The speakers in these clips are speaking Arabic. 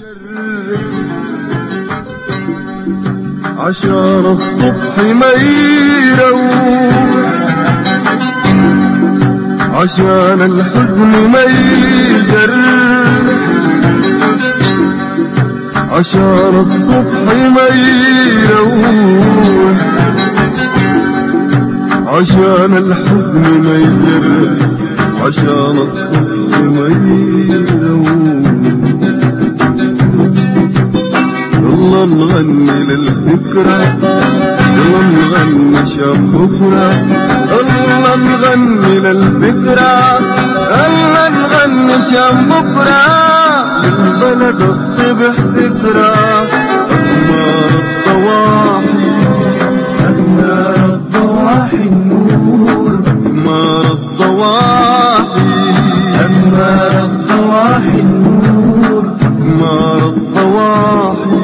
عشان الصبح ما يروح، عشان الحزن ما يجرح، عشان الصبح ما يروح، عشان الحزن ما يجرح، عشان الصبح ما يروح. يلا نغني للبكرة، يلا نغني شاب بكرة، يلا نغني للبكرة، يلا نغني شاب بكرة، للبلد الطبح ذكرى. أقمار الضواحي، أقمار الضواحي النور، أقمار الضواحي، أقمار الضواحي النور، أقمار الضواحي.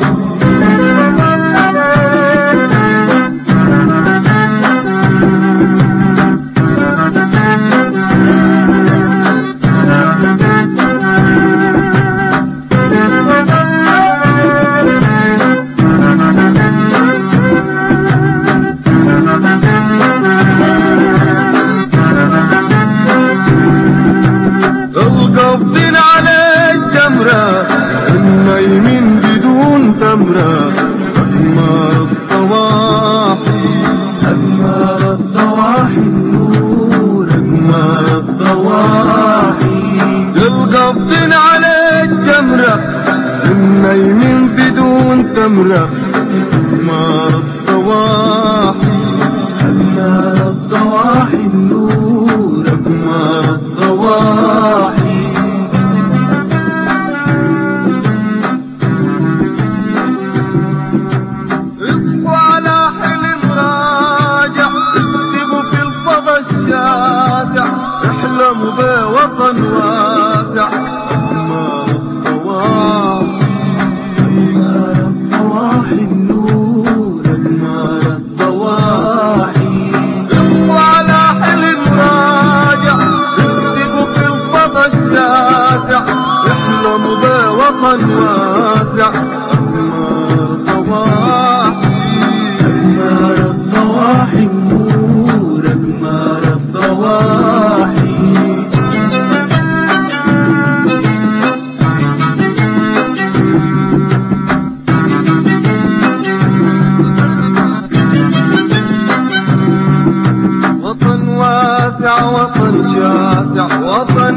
القبضين على الجمرة، النايمين بدون تمرة. أقمار الضواحي، أقمار الضواحي النور، أقمار الضواحي. القبضين على الجمرة، النايمين بدون تمرة. أقمار الضواحي، أقمار الضواحي النور، أقمار الضواحي. اصحوا على حلم راجع، اكتبوا في الفضا الشاسع، احلموا بوطن واسع. أقمار الضواحي، أقمار الضواحي النور، أقمار الضواحي. اصحوا على حلم راجع، اكتبوا في الفضا الشاسع، احلموا بوطن واسع. أقمار الضواحي، أقمار الضواحي النور، أقمار الضواحي. وطن واسع، وطن شاسع، وطن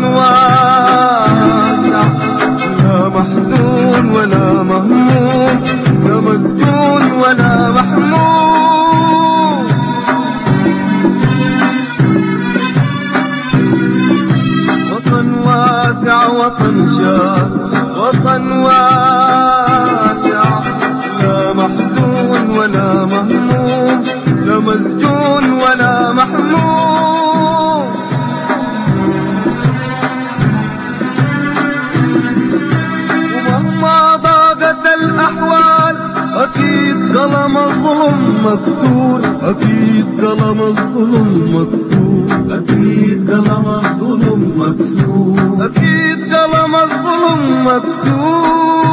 واسع، لا محزون ولا مهموم، لا مسجون ولا محموم. وطن واسع، وطن شاسع، وطن واسع، لا محزون ولا مهموم، لا مسجون ولا محموم. ومهما ضاقت الأحوال، أكيد قلم الظلم مكسور، أكيد قلم الظلم مكسور، أكيد قلم الظلم مكسور، أكيد قلم الظلم مكسور.